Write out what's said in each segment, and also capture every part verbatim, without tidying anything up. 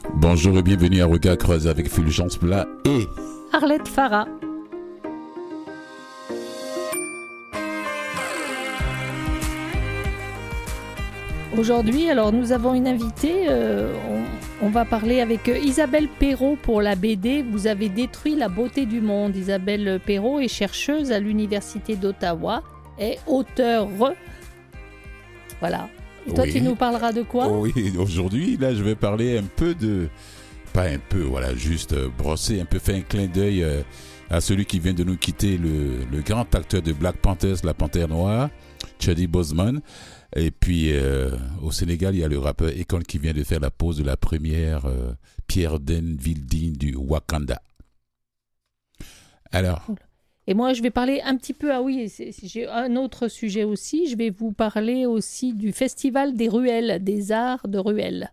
Bonjour et bienvenue à Regard Croisé avec Fulgence Plat et Arlette Farah. Aujourd'hui, alors nous avons une invitée, euh, on, on va parler avec Isabelle Perrault pour la B D. Vous avez détruit la beauté du monde. Isabelle Perrault est chercheuse à l'Université d'Ottawa et auteure. Voilà. Et toi, oui. Tu nous parleras de quoi ? Oui, aujourd'hui, là, je vais parler un peu de... Pas un peu, voilà, juste euh, brosser, un peu faire un clin d'œil euh, à celui qui vient de nous quitter, le, le grand acteur de Black Panthers, la Panthère Noire, Chadwick Boseman. Et puis, euh, au Sénégal, il y a le rappeur Akon qui vient de faire la pose de la première euh, pierre d'une ville digne du Wakanda. Alors... Et moi, je vais parler un petit peu, ah oui, c'est, c'est, j'ai un autre sujet aussi, je vais vous parler aussi du Festival des Ruelles, des Arts de Ruelles.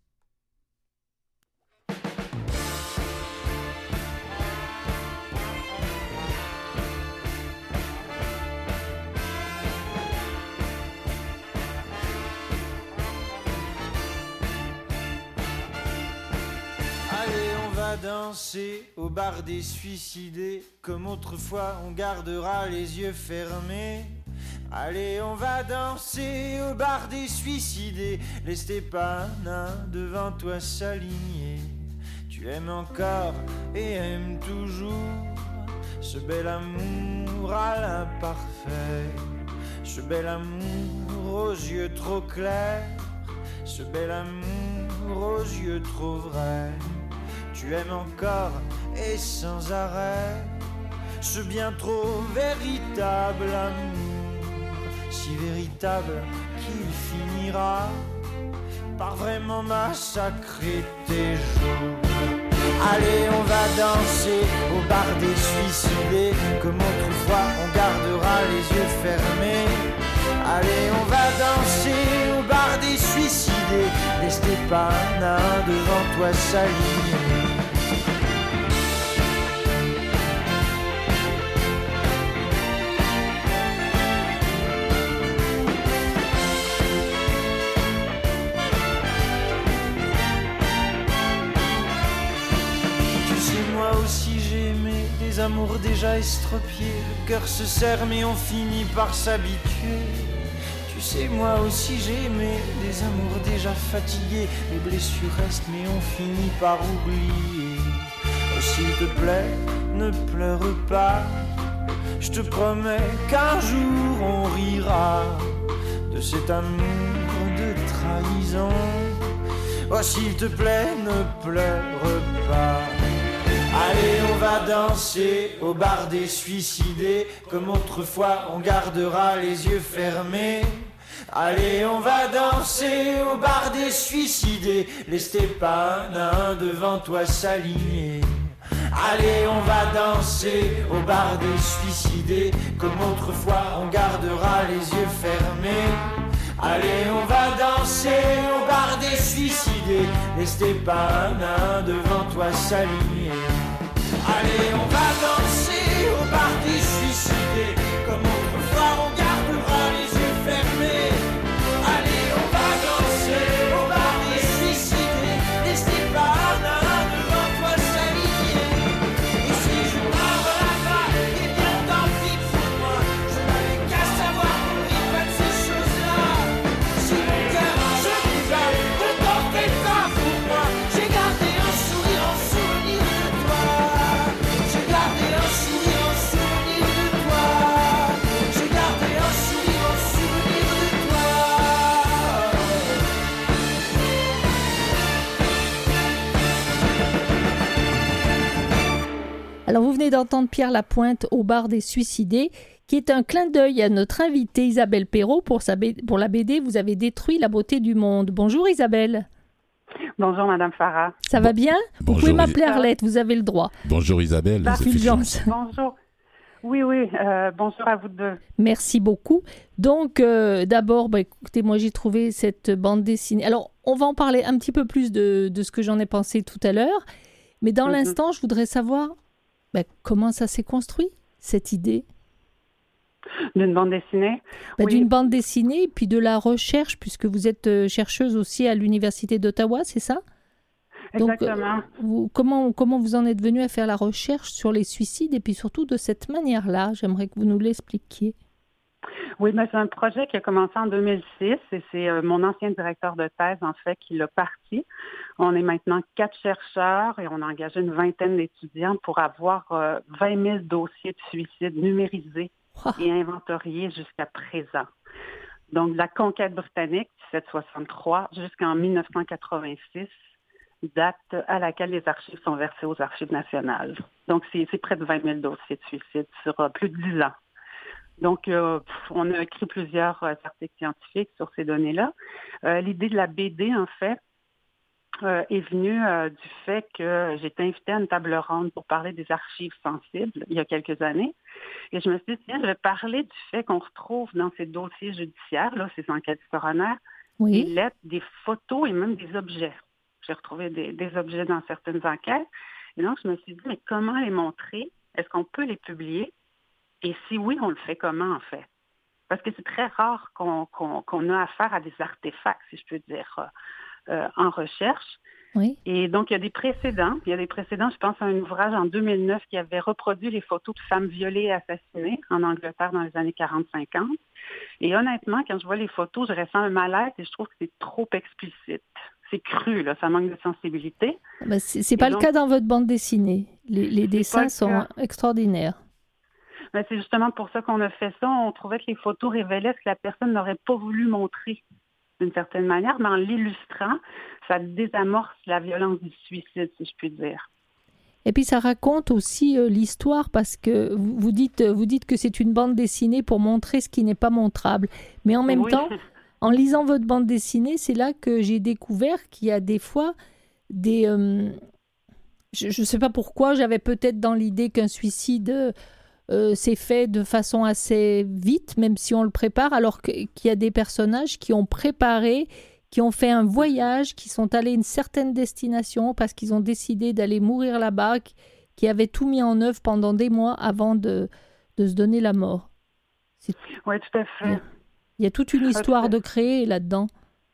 Danser au bar des suicidés, comme autrefois on gardera les yeux fermés. Allez, on va danser au bar des suicidés, laisse tes pas nains devant toi s'aligner. Tu aimes encore et aimes toujours ce bel amour à l'imparfait, ce bel amour aux yeux trop clairs, ce bel amour aux yeux trop vrais. Tu aimes encore et sans arrêt ce bien trop véritable amour, si véritable qu'il finira par vraiment massacrer tes jours. Allez, on va danser au bar des suicidés, comme autrefois on gardera les yeux fermés. Allez, on va danser au bar des suicidés, laisse tes pas nains devant toi s'aligner. Des amours déjà estropiés, le cœur se serre mais on finit par s'habituer. Tu sais, moi aussi j'ai aimé des amours déjà fatigués, les blessures restent mais on finit par oublier. Oh, s'il te plaît, ne pleure pas, je te promets qu'un jour on rira de cet amour de trahison. Oh, s'il te plaît, ne pleure pas. Allez, on va danser au bar des suicidés, comme autrefois on gardera les yeux fermés. Allez, on va danser au bar des suicidés, laisse tes pas nains devant toi s'aligner. Allez, on va danser au bar des suicidés, comme autrefois on gardera les yeux fermés. Allez, on va danser au bar des suicidés, laisse tes pas nains devant toi s'aligner. Allez, on va danser au bar des suicidés, comme autrefois on gardera les yeux fermés. Allez, on va danser au bar des suicidés, laisse tes pas nains devant toi s'aligner. Et si je meurs là-bas, eh bien tant pis pour moi, je n'avais qu'à savoir qu'on ne rit pas de ces choses-là. Si mon cœur se rivale, ne t'en fais pas pour moi, j'ai gardé un sourire en souvenir de toi. J'ai gardé un sourire en souvenir de toi. J'ai gardé un sourire en souvenir de toi. Alors vous venez d'entendre Pierre Lapointe au bar des suicidés, qui est un clin d'œil à notre invitée Isabelle Perrault pour, sa B- pour la B D « Vous avez détruit la beauté du monde ». Bonjour Isabelle. Bonjour Madame Farah. Ça va bien ? Bonjour, Vous pouvez m'appeler Is- Arlette, vous avez le droit. Bonjour Isabelle. Bah, c'est Fulgence. Bonjour. Oui, oui, euh, bonjour à vous deux. Merci beaucoup. Donc, euh, d'abord, bah, écoutez, moi j'ai trouvé cette bande dessinée. Alors, on va en parler un petit peu plus de, de ce que j'en ai pensé tout à l'heure. Mais dans Mhm. l'instant, je voudrais savoir bah, comment ça s'est construit, cette idée D'une bande dessinée. bah, Oui. d'une bande dessinée, puis de la recherche, puisque vous êtes euh, chercheuse aussi à l'Université d'Ottawa, c'est ça ? Exactement. Donc, euh, vous, comment, comment vous en êtes venu à faire la recherche sur les suicides et puis surtout de cette manière-là? J'aimerais que vous nous l'expliquiez. Oui, mais c'est un projet qui a commencé en deux mille six et c'est euh, mon ancien directeur de thèse, en fait, qui l'a parti. On est maintenant quatre chercheurs et on a engagé une vingtaine d'étudiants pour avoir euh, vingt mille dossiers de suicide numérisés Wow. et inventoriés jusqu'à présent. Donc, de la conquête britannique, dix-sept soixante-trois, jusqu'en dix-neuf cent quatre-vingt-six, date à laquelle les archives sont versées aux archives nationales. Donc, c'est, c'est près de vingt mille dossiers de suicide sur euh, plus de dix ans. Donc, euh, on a écrit plusieurs euh, articles scientifiques sur ces données-là. Euh, l'idée de la B D, en fait, euh, est venue euh, du fait que j'ai été invitée à une table ronde pour parler des archives sensibles il y a quelques années. Et je me suis dit, tiens, je vais parler du fait qu'on retrouve dans ces dossiers judiciaires, là, ces enquêtes du coroner, Oui. des lettres, des photos et même des objets. J'ai retrouvé des, des objets dans certaines enquêtes. Et donc, je me suis dit, mais comment les montrer? Est-ce qu'on peut les publier? Et si oui, on le fait comment, en fait? Parce que c'est très rare qu'on, qu'on, qu'on a affaire à des artefacts, si je peux dire, euh, en recherche. Oui. Et donc, il y a des précédents. Il y a des précédents, je pense à un ouvrage en deux mille neuf qui avait reproduit les photos de femmes violées et assassinées en Angleterre dans les années quarante cinquante. Et honnêtement, quand je vois les photos, je ressens un malaise et je trouve que c'est trop explicite. C'est cru, là, ça manque de sensibilité. Ben, c'est, c'est pas donc, le cas dans votre bande dessinée. Les, les dessins sont extraordinaires. Ben, c'est justement pour ça qu'on a fait ça. On trouvait que les photos révélaient ce que la personne n'aurait pas voulu montrer d'une certaine manière, mais en l'illustrant, ça désamorce la violence du suicide, si je puis dire. Et puis ça raconte aussi euh, l'histoire parce que vous, vous, dites, vous dites que c'est une bande dessinée pour montrer ce qui n'est pas montrable. Mais en même Oui. temps, en lisant votre bande dessinée, c'est là que j'ai découvert qu'il y a des fois des... Euh, je ne sais pas pourquoi, j'avais peut-être dans l'idée qu'un suicide... Euh, c'est fait de façon assez vite, même si on le prépare, alors que, qu'il y a des personnages qui ont préparé, qui ont fait un voyage, qui sont allés à une certaine destination parce qu'ils ont décidé d'aller mourir là-bas, qui, qui avaient tout mis en œuvre pendant des mois avant de, de se donner la mort. C'est... Oui, tout à fait. Il y a, il y a toute une histoire de créer là-dedans.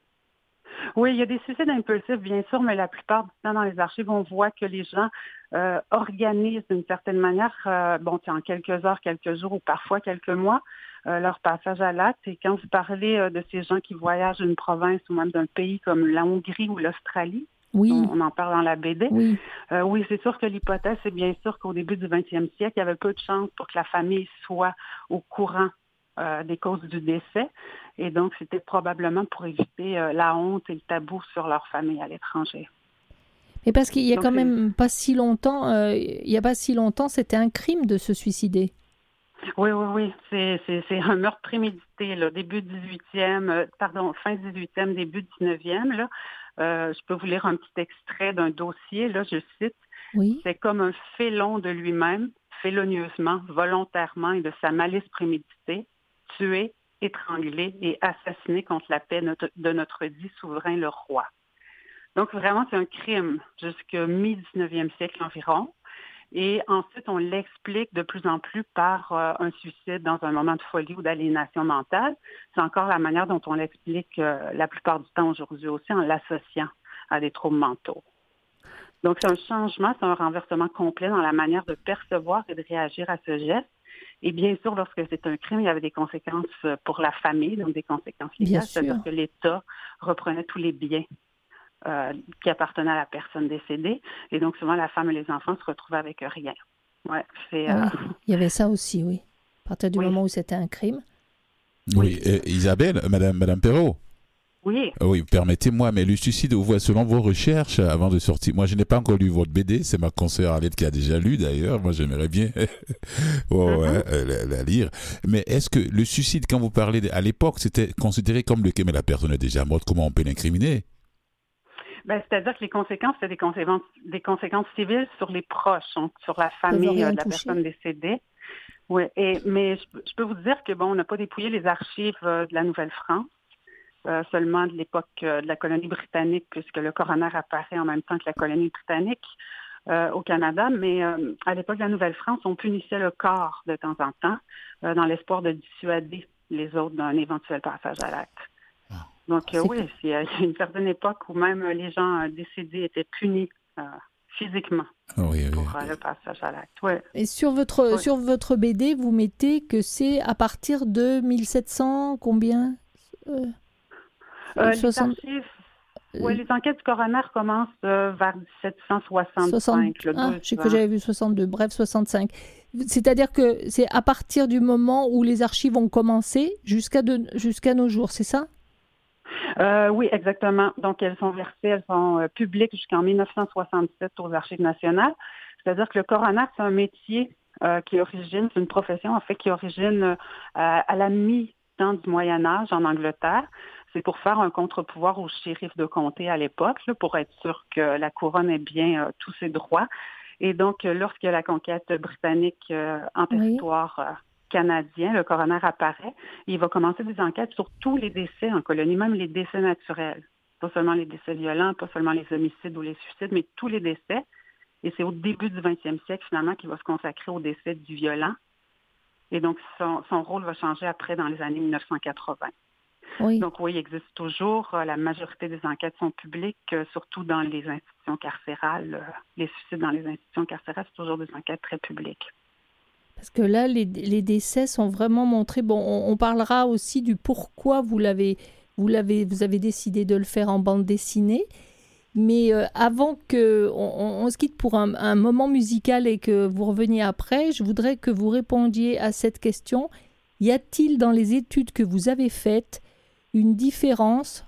Oui, il y a des suicides impulsifs, bien sûr, mais la plupart du temps dans les archives, on voit que les gens euh, organisent d'une certaine manière, euh, bon, en quelques heures, quelques jours ou parfois quelques mois, euh, leur passage à l'acte. Et quand vous parlez euh, de ces gens qui voyagent d'une province ou même d'un pays comme la Hongrie ou l'Australie, oui. on, on en parle dans la B D, oui, euh, oui, c'est sûr que l'hypothèse, c'est bien sûr qu'au début du vingtième siècle, il y avait peu de chances pour que la famille soit au courant euh, des causes du décès. Et donc, c'était probablement pour éviter euh, la honte et le tabou sur leur famille à l'étranger. Mais parce qu'il y a donc, quand même pas si longtemps, euh, il y a pas si longtemps, c'était un crime de se suicider. Oui, oui, oui. C'est, c'est, c'est un meurtre prémédité, là, début dix-huitième, euh, pardon, fin dix-huitième, début dix-neuvième. Là. Euh, je peux vous lire un petit extrait d'un dossier, là, je cite. Oui. C'est comme un félon de lui-même, félonieusement, volontairement et de sa malice préméditée, tué, étranglé et assassiné contre la paix de notre dit souverain, le roi. Donc, vraiment, c'est un crime jusqu'au mi-dix-neuvième siècle environ. Et ensuite, on l'explique de plus en plus par euh, un suicide dans un moment de folie ou d'aliénation mentale. C'est encore la manière dont on l'explique euh, la plupart du temps aujourd'hui aussi en l'associant à des troubles mentaux. Donc, c'est un changement, c'est un renversement complet dans la manière de percevoir et de réagir à ce geste. Et bien sûr, lorsque c'est un crime, il y avait des conséquences pour la famille, donc des conséquences légales, c'est-à-dire que l'État reprenait tous les biens euh, qui appartenaient à la personne décédée. Et donc, souvent, la femme et les enfants se retrouvaient avec rien. Ouais, c'est, ah, euh... oui. Il y avait ça aussi, oui. À partir du oui. moment où c'était un crime. Oui, oui. Et Isabelle, Madame, Madame Perrault. Oui. Oui, permettez-moi, mais le suicide, vous voyez, selon vos recherches, avant de sortir, moi je n'ai pas encore lu votre B D, c'est ma consoeur Arlette qui a déjà lu d'ailleurs, moi j'aimerais bien oh, mm-hmm. ouais, la, la lire. Mais est-ce que le suicide, quand vous parlez, de, à l'époque, c'était considéré comme le crime, mais la personne est déjà morte, comment on peut l'incriminer? Ben, c'est-à-dire que les conséquences, c'est des conséquences, des conséquences civiles sur les proches, hein, sur la famille euh, de la toucher. personne décédée. Oui, et, mais je, je peux vous dire que bon, on n'a pas dépouillé les archives euh, de la Nouvelle-France. Euh, seulement de l'époque euh, de la colonie britannique, puisque le coroner apparaît en même temps que la colonie britannique euh, au Canada. Mais euh, à l'époque de la Nouvelle-France, on punissait le corps de temps en temps euh, dans l'espoir de dissuader les autres d'un éventuel passage à l'acte. Donc euh, oui, il y a une certaine époque où même les gens euh, décédés étaient punis euh, physiquement oui, oui, pour oui. euh, le passage à l'acte. Ouais. Et sur votre, Oui. sur votre B D, vous mettez que c'est à partir de mille sept cents, combien euh, Euh, soixante Les archives, ouais, les enquêtes du coroner commencent euh, vers dix-sept cent soixante-cinq. soixante Le ah, douze j'ai ans. que j'avais vu soixante-deux, bref, soixante-cinq. C'est-à-dire que c'est à partir du moment où les archives ont commencé jusqu'à de, jusqu'à nos jours, c'est ça? Euh, oui, exactement. Donc, elles sont versées, elles sont euh, publiques jusqu'en mille neuf cent soixante-sept aux Archives nationales. C'est-à-dire que le coroner, c'est un métier euh, qui origine, c'est une profession en fait qui origine euh, à la mi-temps du Moyen Âge en Angleterre. C'est pour faire un contre-pouvoir au shérif de comté à l'époque, là, pour être sûr que la couronne ait bien euh, tous ses droits. Et donc, euh, lorsque la conquête britannique euh, en territoire euh, canadien, le coroner apparaît, et il va commencer des enquêtes sur tous les décès en colonie, même les décès naturels. Pas seulement les décès violents, pas seulement les homicides ou les suicides, mais tous les décès. Et c'est au début du vingtième siècle, finalement, qu'il va se consacrer au décès du violent. Et donc, son, son rôle va changer après dans les années mille neuf cent quatre-vingts. Oui. Donc oui, il existe toujours. La majorité des enquêtes sont publiques, surtout dans les institutions carcérales. Les suicides dans les institutions carcérales, c'est toujours des enquêtes très publiques. Parce que là, les, les décès sont vraiment montrés. Bon, on, on parlera aussi du pourquoi vous l'avez, vous l'avez, vous avez décidé de le faire en bande dessinée. Mais euh, avant que on, on se quitte pour un, un moment musical et que vous reveniez après, je voudrais que vous répondiez à cette question. Y a-t-il dans les études que vous avez faites une différence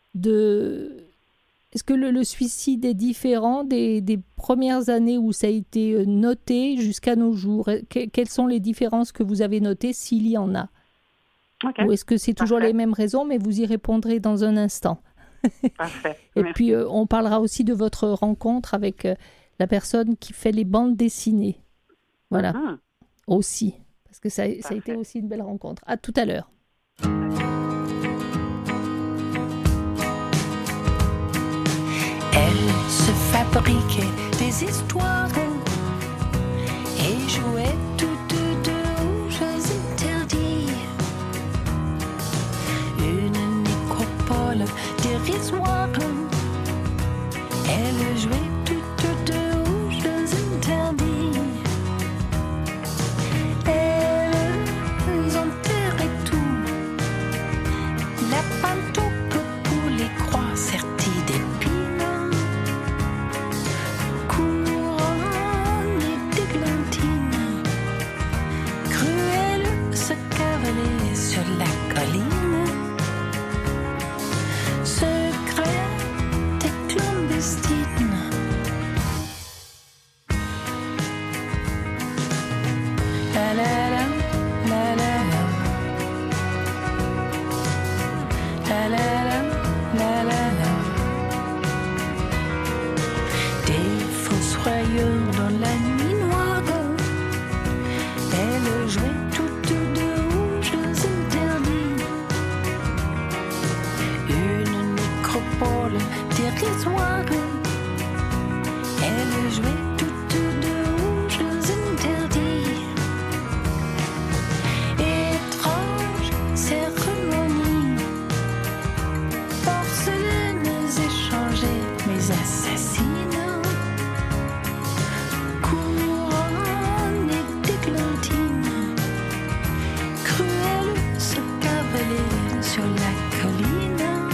de... Est-ce que le, le suicide est différent des, des premières années où ça a été noté jusqu'à nos jours? Que, quelles sont les différences que vous avez notées, s'il y en a? Okay. Ou est-ce que c'est toujours Parfait. les mêmes raisons, mais vous y répondrez dans un instant? Parfait. Et Merci. puis, euh, on parlera aussi de votre rencontre avec euh, la personne qui fait les bandes dessinées. Voilà, Uh-huh. aussi. Parce que ça, ça a Parfait. été aussi une belle rencontre. À tout à l'heure. Elle se fabriquait des histoires et jouait toutes deux aux jeux interdits. Une nécropole dérisoire. Elle jouait toutes deux aux jeux interdits. Elles enterraient tout. La pantoupe pour les croix serties d'épines. Sur la colline, secrète et clandestine. La la la, la la la, la la la, la la la. Des fossoyeurs dans la nuit noire, elle jouait toutes deux. Dérisoire, elle jouait toutes deux aux jeux interdits. Étrange cérémonie, porcelaines échangées, mais assassines, couronne et d'églantine, cruelle se cavaler sur la colline.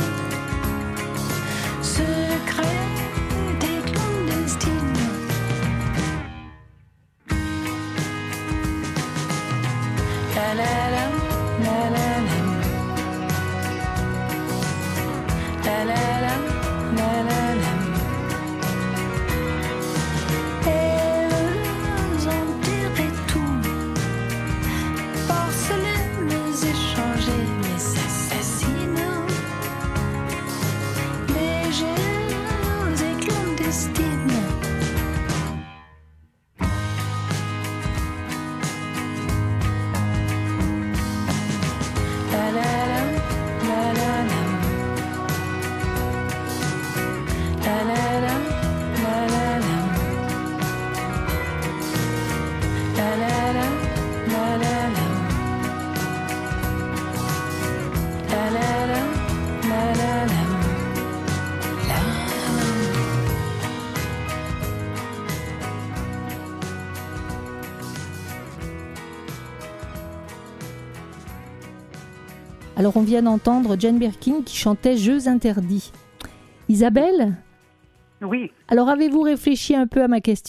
Secrète et clandestine. La la la, la la la. La la la, la la la. Elles enterraient tout. Porcelaines échangées, mais assassines. Légères et clandestines. Alors on vient d'entendre Jane Birkin qui chantait « Jeux interdits ». Isabelle ? Oui. Alors avez-vous réfléchi un peu à ma question ?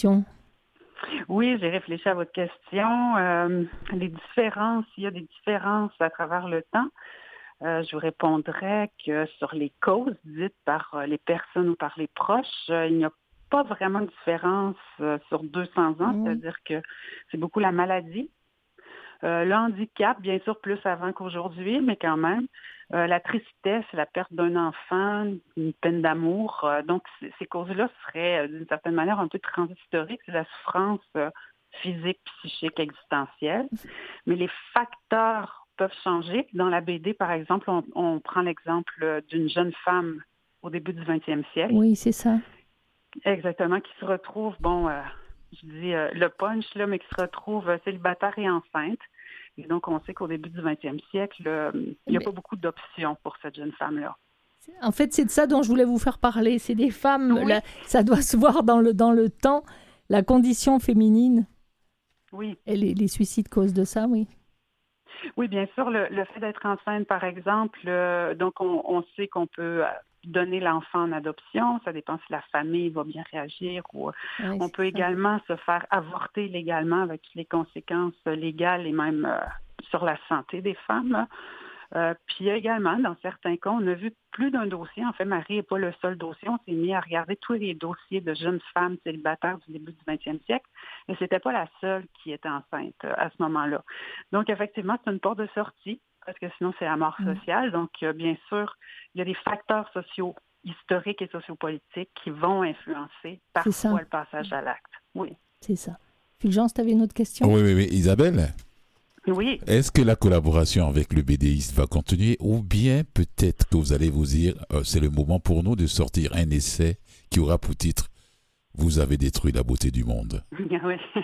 Oui, j'ai réfléchi à votre question. Euh, les différences, il y a des différences à travers le temps. Euh, je vous répondrais que sur les causes dites par euh, les personnes ou par les proches, euh, il n'y a pas vraiment de différence euh, sur deux cents ans, Mmh. c'est-à-dire que c'est beaucoup la maladie. Euh, le handicap, bien sûr, plus avant qu'aujourd'hui, mais quand même. Euh, la tristesse, la perte d'un enfant, une peine d'amour. Euh, donc, c- ces causes-là seraient, euh, d'une certaine manière, un peu transhistoriques. C'est la souffrance euh, physique, psychique, existentielle. Mais les facteurs peuvent changer. Dans la B D, par exemple, on, on prend l'exemple euh, d'une jeune femme au début du vingtième siècle. Oui, c'est ça. Exactement, qui se retrouve, bon, euh, je dis euh, le punch, là, mais qui se retrouve euh, célibataire et enceinte. Et donc, on sait qu'au début du vingtième siècle, euh, il n'y a Mais- pas beaucoup d'options pour cette jeune femme-là. En fait, c'est de ça dont je voulais vous faire parler. C'est des femmes, Oui. là, ça doit se voir dans le, dans le temps, la condition féminine Oui, et les, les suicides cause de ça, oui. oui, bien sûr, le, le fait d'être enceinte, par exemple, euh, donc on, on sait qu'on peut euh, donner l'enfant en adoption. Ça dépend si la famille va bien réagir ou euh, Ouais, on c'est peut ça. également se faire avorter légalement avec toutes les conséquences légales et même euh, sur la santé des femmes, là. Euh, puis également, dans certains cas, on a vu plus d'un dossier. En fait, Marie n'est pas le seul dossier. On s'est mis à regarder tous les dossiers de jeunes femmes célibataires du début du vingtième siècle. Et ce n'était pas la seule qui était enceinte euh, à ce moment-là. Donc, effectivement, c'est une porte de sortie, parce que sinon, c'est la mort Mm. sociale. Donc, euh, bien sûr, il y a des facteurs sociaux, historiques et sociopolitiques qui vont influencer C'est ça. parfois le passage à l'acte. Oui. C'est ça. Fulgence, tu avais une autre question ? Oui, oui, oui. Isabelle, Oui. est-ce que la collaboration avec le BDiste va continuer ou bien peut-être que vous allez vous dire euh, c'est le moment pour nous de sortir un essai qui aura pour titre « Vous avez détruit la beauté du monde ». Oui.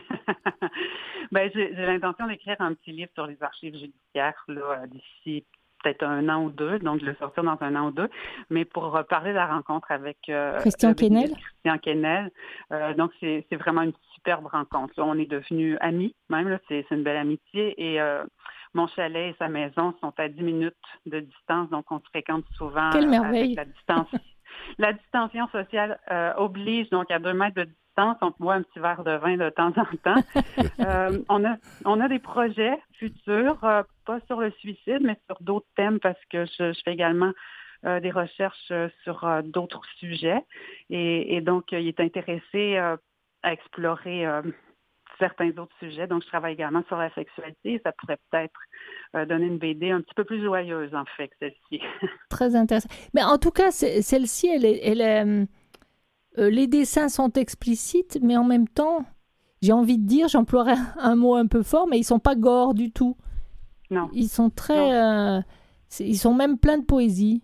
Ben, j'ai, j'ai l'intention d'écrire un petit livre sur les archives judiciaires là, d'ici peut-être un an ou deux, donc de le sortir dans un an ou deux. Mais pour euh, parler de la rencontre avec euh, Christian le bénévole Quesnel? Christian Quesnel, euh, donc c'est, c'est vraiment une superbe rencontre. Là, on est devenus amis, même, là, c'est, c'est une belle amitié. Et euh, mon chalet et sa maison sont à dix minutes de distance, donc on se fréquente souvent. Quelle euh, merveille! Avec la distance. La distanciation sociale euh, oblige, donc à deux mètres de distance, on boit un petit verre de vin de temps en temps. Euh, on a on a des projets futurs, euh, pas sur le suicide, mais sur d'autres thèmes, parce que je, je fais également euh, des recherches euh, sur euh, d'autres sujets. Et, et donc, euh, il est intéressé euh, à explorer euh, certains autres sujets. Donc, je travaille également sur la sexualité. Ça pourrait peut-être euh, donner une B D un petit peu plus joyeuse, en fait, que celle-ci. Très intéressant. Mais en tout cas, c'est- celle-ci, elle est, elle est, euh, euh, les dessins sont explicites, mais en même temps, j'ai envie de dire, j'emploierais un mot un peu fort, mais ils sont pas gore du tout. Non. Ils sont très, euh, c'est- ils sont même pleins de poésie.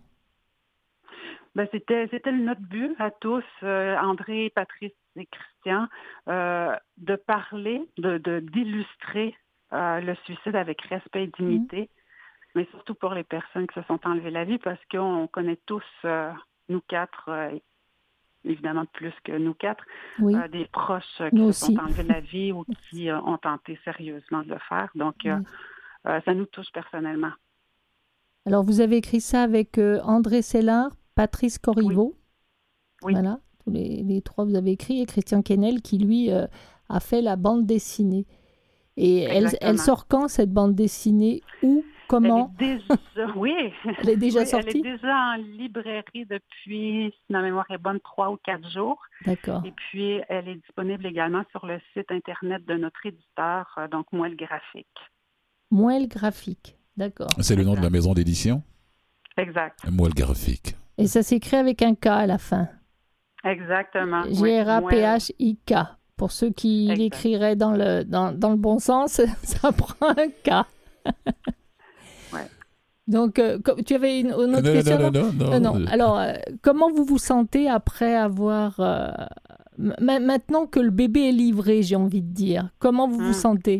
Ben, c'était, c'était notre but à tous, euh, André, Patrice et Christian, euh, de parler, de, de, d'illustrer euh, le suicide avec respect et dignité, mais surtout pour les personnes qui se sont enlevées la vie, parce qu'on connaît tous, euh, nous quatre, euh, évidemment plus que nous quatre, Oui. euh, des proches euh, qui Nous se sont aussi. enlevés la vie ou qui euh, ont tenté sérieusement de le faire. Donc, euh, Oui. euh, ça nous touche personnellement. Alors, vous avez écrit ça avec euh, André Sellard, Patrice Corriveau. Oui. Voilà, tous les, les trois, vous avez écrit. Et Christian Quesnel, qui, lui, euh, a fait la bande dessinée. Et elle, Exactement. elle sort quand, cette bande dessinée? Où? Comment? Elle est déjà, oui, Elle est déjà oui, sortie? Elle est déjà en librairie depuis, si ma mémoire est bonne, trois ou quatre jours. D'accord. Et puis, elle est disponible également sur le site Internet de notre éditeur, euh, donc Moelle Graphique. Moelle Graphique. D'accord. C'est le nom de la maison d'édition? Exact. Moelle Graphique. Et ça s'écrit avec un K à la fin. Exactement. oui. G R A P Moelle. H I K. Pour ceux qui Exact. l'écriraient dans le, dans, dans le bon sens, ça prend un K. Ouais. Donc, euh, co- tu avais une, une autre Non, question? non, non, non, Euh, non. non. Alors, euh, comment vous vous sentez après avoir... euh, ma- maintenant que le bébé est livré, j'ai envie de dire. Comment vous vous Mm. sentez?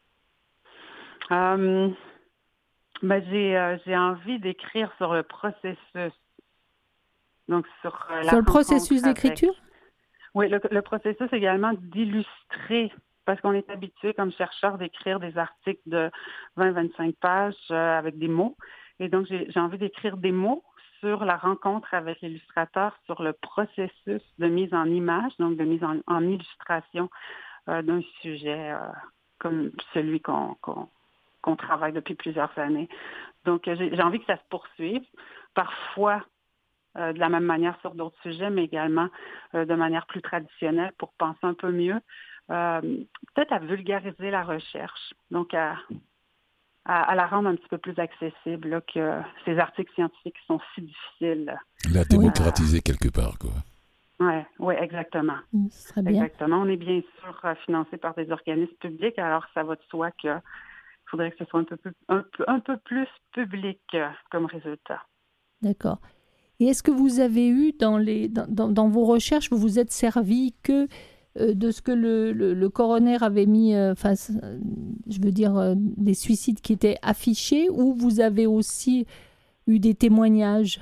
Euh, ben, j'ai, euh, j'ai envie d'écrire sur le processus. Donc, sur euh, la Sur le processus rencontre avec- d'écriture? Oui, le, le processus également d'illustrer, parce qu'on est habitué comme chercheur d'écrire des articles de vingt à vingt-cinq pages euh, avec des mots. Et donc, j'ai, j'ai envie d'écrire des mots sur la rencontre avec l'illustrateur, sur le processus de mise en image, donc de mise en, en illustration euh, d'un sujet euh, comme celui qu'on, qu'on, qu'on travaille depuis plusieurs années. Donc, j'ai, j'ai envie que ça se poursuive, parfois euh, de la même manière sur d'autres sujets, mais également euh, de manière plus traditionnelle pour penser un peu mieux, euh, peut-être à vulgariser la recherche, donc à... À, à la rendre un petit peu plus accessible, là, que ces articles scientifiques sont si difficiles. La démocratiser euh, quelque part, quoi. Oui, ouais, exactement. Ce serait bien. Exactement. On est bien sûr euh, financé par des organismes publics, alors ça va de soi qu'il faudrait que ce soit un peu, plus, un, un peu plus public euh, comme résultat. D'accord. Et est-ce que vous avez eu, dans, les, dans, dans, dans vos recherches, vous vous êtes servi que de ce que le, le, le coroner avait mis, euh, enfin, je veux dire, euh, des suicides qui étaient affichés, ou vous avez aussi eu des témoignages?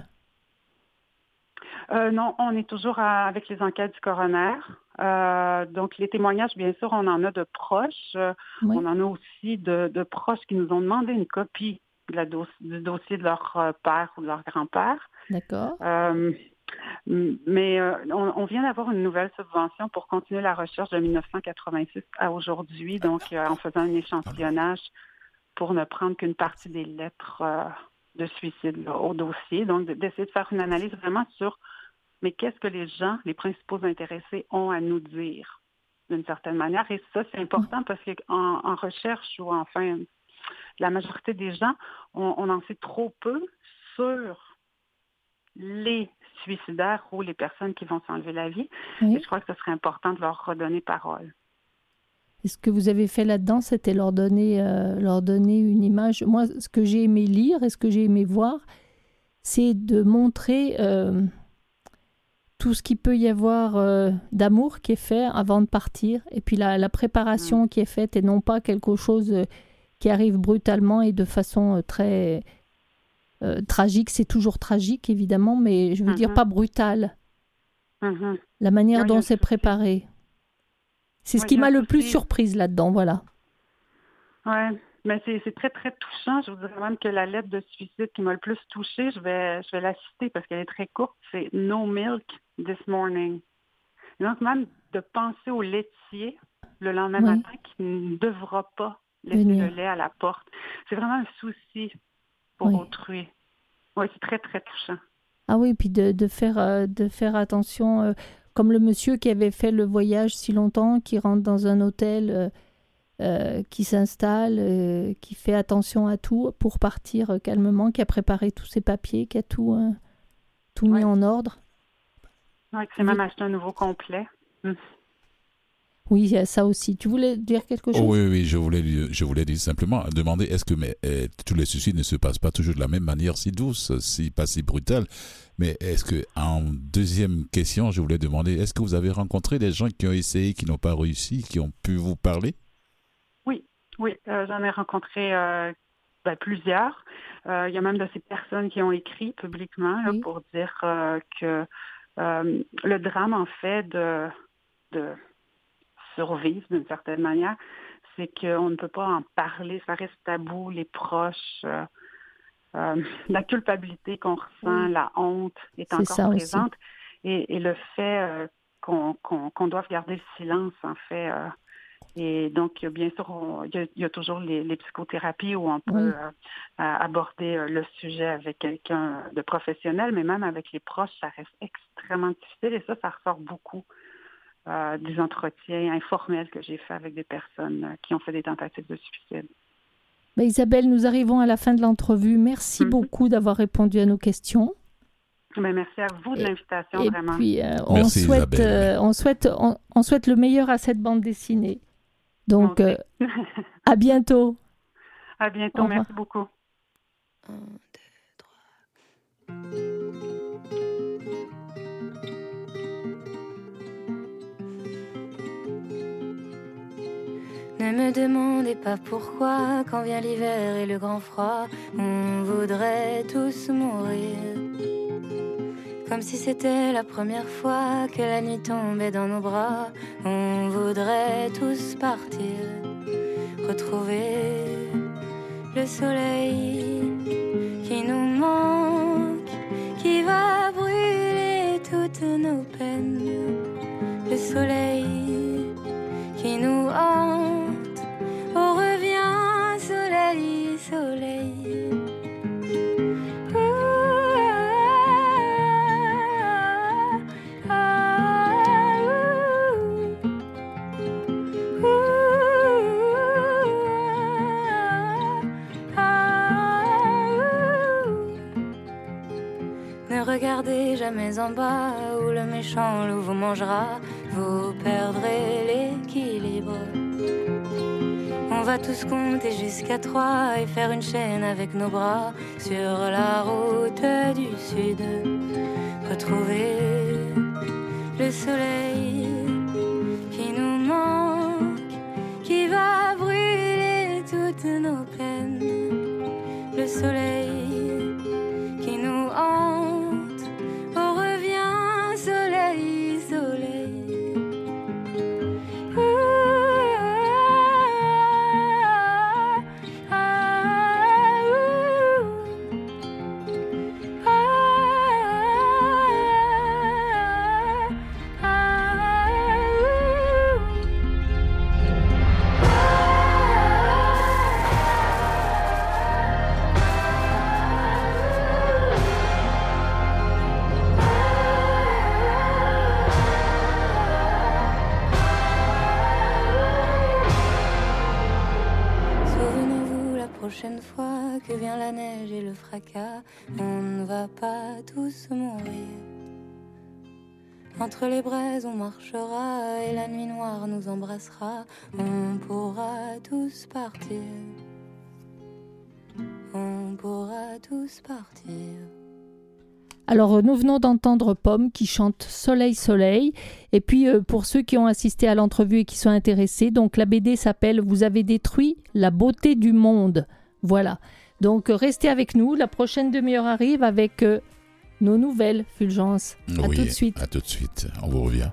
Euh, non, on est toujours à, avec les enquêtes du coroner. Euh, donc, les témoignages, bien sûr, on en a de proches. Oui. On en a aussi de, de proches qui nous ont demandé une copie de la do- du dossier de leur père ou de leur grand-père. D'accord. Euh, Mais euh, on, on vient d'avoir une nouvelle subvention pour continuer la recherche de dix-neuf cent quatre-vingt-six à aujourd'hui, donc euh, en faisant un échantillonnage pour ne prendre qu'une partie des lettres euh, de suicide là, au dossier. Donc, d'essayer de faire une analyse vraiment sur, mais qu'est-ce que les gens, les principaux intéressés, ont à nous dire d'une certaine manière. Et ça, c'est important parce qu'en en recherche, ou enfin, la majorité des gens, on, on en sait trop peu sur les suicidaires ou les personnes qui vont s'enlever la vie. Oui. Et je crois que ce serait important de leur redonner parole. Et ce que vous avez fait là-dedans, c'était leur donner, euh, leur donner une image. Moi, ce que j'ai aimé lire et ce que j'ai aimé voir, c'est de montrer euh, tout ce qu'il peut y avoir euh, d'amour qui est fait avant de partir, et puis la, la préparation mmh. qui est faite, et non pas quelque chose euh, qui arrive brutalement et de façon euh, très... Euh, tragique, c'est toujours tragique, évidemment, mais je veux mm-hmm. dire pas brutal. Mm-hmm. La manière non, dont c'est préparé. C'est oui, ce qui m'a le plus aussi... surprise là-dedans, voilà. Oui, mais c'est, c'est très, très touchant. Je vous dirais même que la lettre de suicide qui m'a le plus touchée, je vais, je vais la citer parce qu'elle est très courte, c'est « No milk this morning ». Donc, même de penser au laitier le lendemain oui. matin qui ne devra pas laisser Venir. le lait à la porte. C'est vraiment un souci pour oui. autrui. Oui, c'est très, très touchant. Ah oui, puis de, de, faire, euh, de faire attention, euh, comme le monsieur qui avait fait le voyage si longtemps, qui rentre dans un hôtel, euh, euh, qui s'installe, euh, qui fait attention à tout pour partir euh, calmement, qui a préparé tous ses papiers, qui a tout, euh, tout oui. mis en ordre. Oui, qui s'est même acheté un nouveau complet. Mmh. Oui, il y a ça aussi. Tu voulais dire quelque chose? Oh, oui, oui, je voulais, je voulais dire simplement demander, est-ce que mais, euh, tous les suicides ne se passent pas toujours de la même manière, si douce, si pas si brutale? Mais est-ce que, en deuxième question, je voulais demander, est-ce que vous avez rencontré des gens qui ont essayé, qui n'ont pas réussi, qui ont pu vous parler? Oui, oui, euh, j'en ai rencontré euh, ben, plusieurs. Euh, il y a même de ces personnes qui ont écrit publiquement là, oui. pour dire euh, que euh, le drame, en fait, de... de survivre d'une certaine manière, c'est qu'on ne peut pas en parler, ça reste tabou, les proches, euh, euh, la culpabilité qu'on ressent, oui. la honte est c'est encore présente, et, et le fait euh, qu'on, qu'on, qu'on doive garder le silence, en fait. Euh, et donc, bien sûr, on, il, y a, il y a toujours les, les psychothérapies où on peut oui. euh, aborder le sujet avec quelqu'un de professionnel, mais même avec les proches, ça reste extrêmement difficile, et ça, ça ressort beaucoup. Euh, des entretiens informels que j'ai faits avec des personnes euh, qui ont fait des tentatives de suicide. Ben Isabelle, nous arrivons à la fin de l'entrevue. Merci mm-hmm. beaucoup d'avoir répondu à nos questions. Ben, merci à vous de et, l'invitation, et vraiment. Et puis, euh, on, souhaite, euh, on, souhaite, on, on souhaite le meilleur à cette bande dessinée. Donc, euh, à bientôt. À bientôt, merci beaucoup. Un, deux, trois. Ne me demandez pas pourquoi, quand vient l'hiver et le grand froid, on voudrait tous mourir. Comme si c'était la première fois que la nuit tombait dans nos bras, on voudrait tous partir, retrouver le soleil qui nous manque, qui va brûler toutes nos peines, le soleil qui nous hante, oh reviens soleil, soleil. Regardez jamais en bas où le méchant loup vous mangera, vous perdrez l'équilibre. On va tous compter jusqu'à trois et faire une chaîne avec nos bras sur la route du sud. Retrouver le soleil qui nous manque, qui va brûler toutes nos peines, le soleil qui nous hante. Prochaine fois que vient la neige et le fracas, on ne va pas tous mourir. Entre les braises on marchera et la nuit noire nous embrassera. On pourra tous partir. On pourra tous partir. Alors, nous venons d'entendre Pomme qui chante Soleil, Soleil. Et puis, euh, pour ceux qui ont assisté à l'entrevue et qui sont intéressés, donc la B D s'appelle « Vous avez détruit la beauté du monde ». Voilà. Donc, euh, restez avec nous. La prochaine demi-heure arrive avec euh, nos nouvelles, Fulgence. À oui, tout de suite. À tout de suite. On vous revient.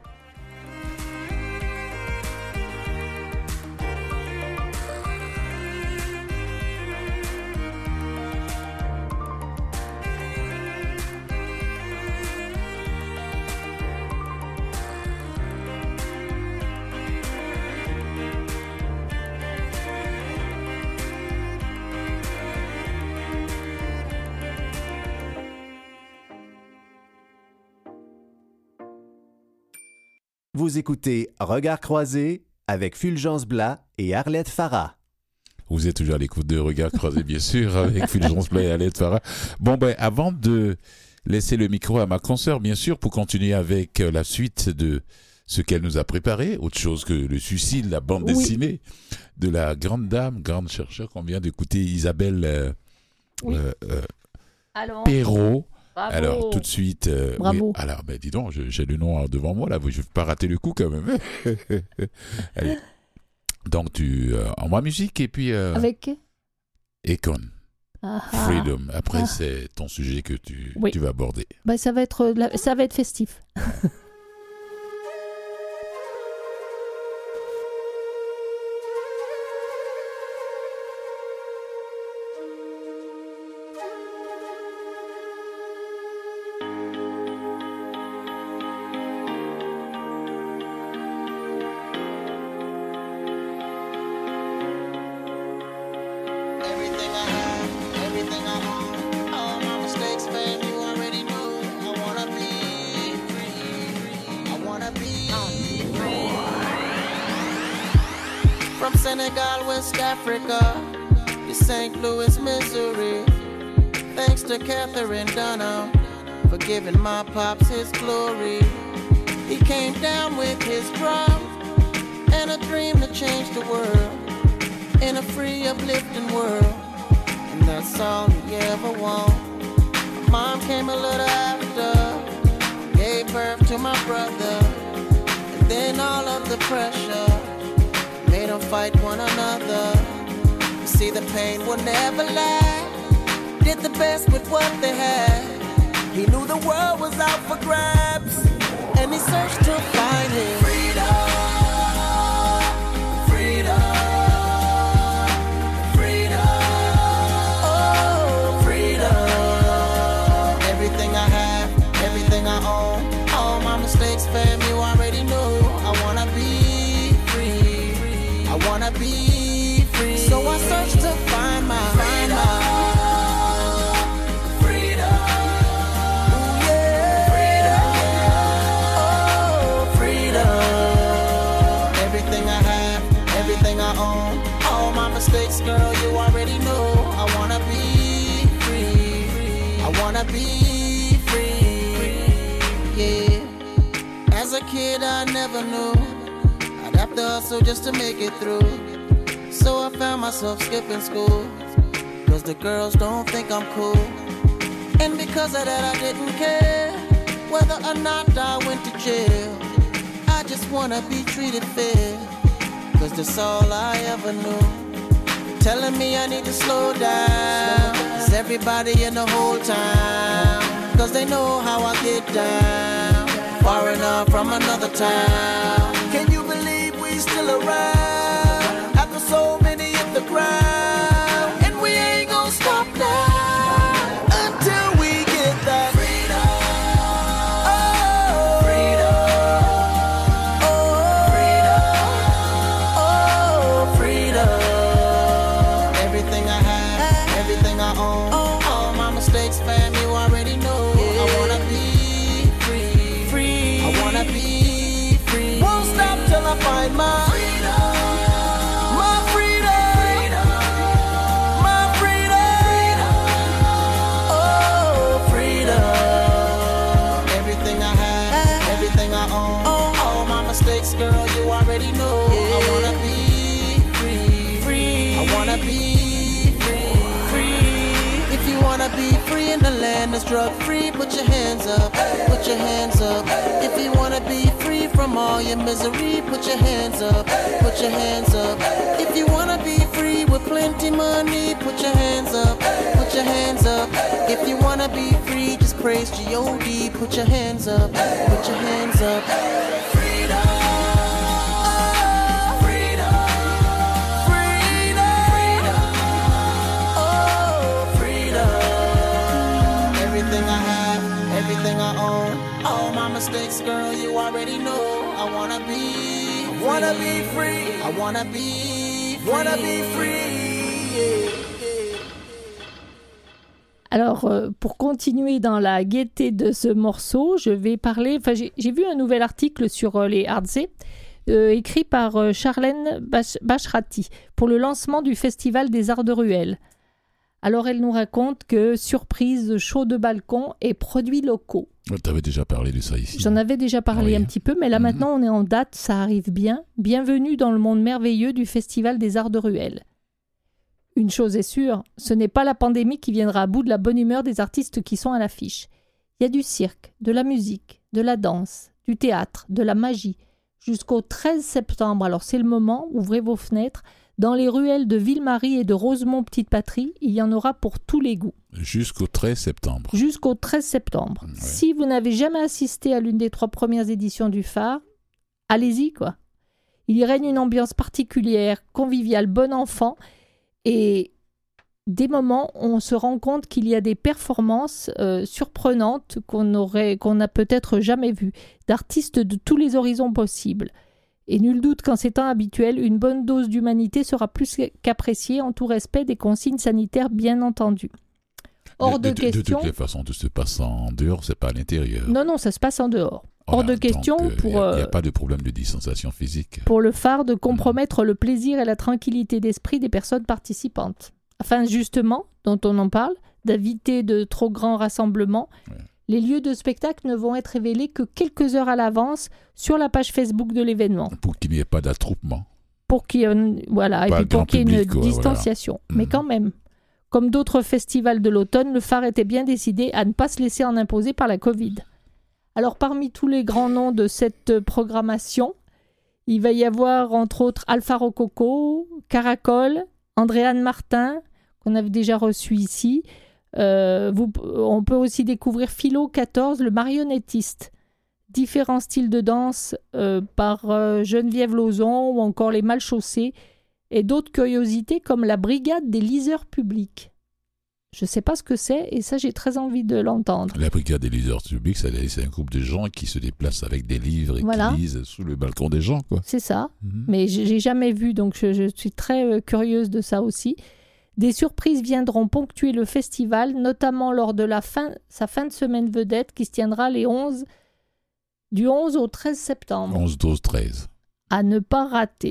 Vous écoutez Regards croisés avec Fulgence Blas et Arlette Farah. Vous êtes toujours à l'écoute de Regards croisés, bien sûr, avec Fulgence Blas et Arlette Farah. Bon, ben, avant de laisser le micro à ma consoeur, bien sûr, pour continuer avec la suite de ce qu'elle nous a préparé, autre chose que le suicide, la bande Oui. dessinée de la grande dame, grande chercheure qu'on vient d'écouter, Isabelle euh, Oui. euh, euh, Alors, Perrault. bravo. Alors, tout de suite... euh, Bravo. oui, alors, ben, dis donc, je- j'ai le nom devant moi, là, je ne vais pas rater le coup, quand même. Allez. Donc, tu euh, envoies musique, et puis... Euh, Avec Econ, ah, ah. Freedom. Après, Ah. c'est ton sujet que tu, Oui. tu vas aborder. Bah, ça va être, la- ça va être festif. Everything I have, everything I own, all my mistakes, babe, you already know. I wanna be free, I wanna be free. From Senegal, West Africa, to Saint Louis, Missouri. Thanks to Catherine Dunham for giving my pops his glory. He came down with his drum and a dream to change the world in a free, uplifting world, and that's all he ever want. Mom came a little after, gave birth to my brother, and then all of the pressure made them fight one another. You see, the pain will never last. Did the best with what they had. He knew the world was out for grabs, and he searched to find his freedom. Freedom. Freedom. mistakes, girl, you already know. I wanna be free. I wanna be free. Yeah. As a kid, I never knew I'd have to hustle just to make it through. So I found myself skipping school, cause the girls don't think I'm cool. And because of that I didn't care whether or not I went to jail. I just wanna be treated fair, cause that's all I ever knew. Telling me I need to slow down, cause everybody in the whole town, cause they know how I get down. Far enough from another town. Can you believe we still around after so many hit the ground? And we ain't gonna stop now until we get that freedom. Oh, freedom. Oh, freedom. Oh, freedom. Everything I have, everything I own, all my mistakes, fam, you already know. I wanna be free, free. I wanna be free. Won't stop till I find my freedom. My freedom. My freedom. Oh, freedom. Everything I have, everything I own, all my mistakes, girl, you already know. I wanna be free, free. I wanna be free, free. If you wanna be free in the land that's drug free, put your hands up, put your hands up. If you wanna be free from all your misery, put your hands up, put your hands up. If you wanna be free with plenty money, put your hands up, put your hands up. If you wanna be free, just praise G O D, put your hands up, put your hands up. Freedom. Freedom. Freedom. Oh, freedom. Everything I have, everything I own, all my mistakes, girl, you already know. I wanna be, I wanna be free. I wanna be, free. Wanna be free. Yeah, yeah. Alors, euh, pour continuer dans la gaieté de ce morceau, je vais parler... Enfin, j'ai, j'ai vu un nouvel article sur euh, les Hardzé, euh, écrit par euh, Charlène Bach- Bachrati, pour le lancement du Festival des Arts de Ruelle. Alors, elle nous raconte que surprise, show de balcon et produits locaux. Tu avais déjà parlé de ça ici. J'en avais déjà parlé Oui. un petit peu, mais là Mhm. maintenant on est en date, ça arrive bien. Bienvenue dans le monde merveilleux du Festival des Arts de Ruelle. Une chose est sûre, ce n'est pas la pandémie qui viendra à bout de la bonne humeur des artistes qui sont à l'affiche. Il y a du cirque, de la musique, de la danse, du théâtre, de la magie. Jusqu'au treize septembre, alors c'est le moment, ouvrez vos fenêtres. Dans les ruelles de Ville-Marie et de Rosemont-Petite-Patrie, il y en aura pour tous les goûts. Jusqu'au treize septembre. Jusqu'au treize septembre. Ouais. Si vous n'avez jamais assisté à l'une des trois premières éditions du Phare, allez-y, quoi. Il y règne une ambiance particulière, conviviale, bon enfant, et des moments, on se rend compte qu'il y a des performances euh, surprenantes qu'on aurait, qu'on n'a peut-être jamais vues, d'artistes de tous les horizons possibles. Et nul doute qu'en ces temps habituels, une bonne dose d'humanité sera plus qu'appréciée en tout respect des consignes sanitaires, bien entendu. Hors de, de, de, de question... toutes les façons, tout se passe en dehors, c'est pas à l'intérieur. Non, non, ça se passe en dehors. Hors Voilà, de question donc, euh, pour, Il n'y a, euh, a pas de problème de distanciation physique. pour le Phare de compromettre le plaisir et la tranquillité d'esprit des personnes participantes. Afin justement, dont on en parle, d'éviter de trop grands rassemblements, Ouais. les lieux de spectacle ne vont être révélés que quelques heures à l'avance sur la page Facebook de l'événement. Pour qu'il n'y ait pas d'attroupement. Pour qu'il y ait une, voilà, et Pas puis le pour grand qu'il y ait une public, ouais, distanciation. voilà. Mais Mhm. quand même, comme d'autres festivals de l'automne, le Phare était bien décidé à ne pas se laisser en imposer par la Covid. Alors parmi tous les grands noms de cette programmation, il va y avoir entre autres Alpha Rococo, Caracol, Andréane Martin, qu'on avait déjà reçu ici. Euh, vous, on peut aussi découvrir Philo quatorze, le marionnettiste. Différents styles de danse euh, par euh, Geneviève Lauzon ou encore les Malchaussés et d'autres curiosités comme la brigade des liseurs publics. Je ne sais pas ce que c'est et ça j'ai très envie de l'entendre. La brigade des liseurs publics, c'est c'est un groupe de gens qui se déplacent avec des livres et Voilà. qui lisent sous le balcon des gens, quoi. C'est ça, Mhm. mais j'ai j'ai jamais vu donc je, je suis très euh, curieuse de ça aussi. Des surprises viendront ponctuer le festival, notamment lors de la fin, sa fin de semaine vedette qui se tiendra les onze, du onze au treize septembre. onze, douze, treize. À ne pas rater.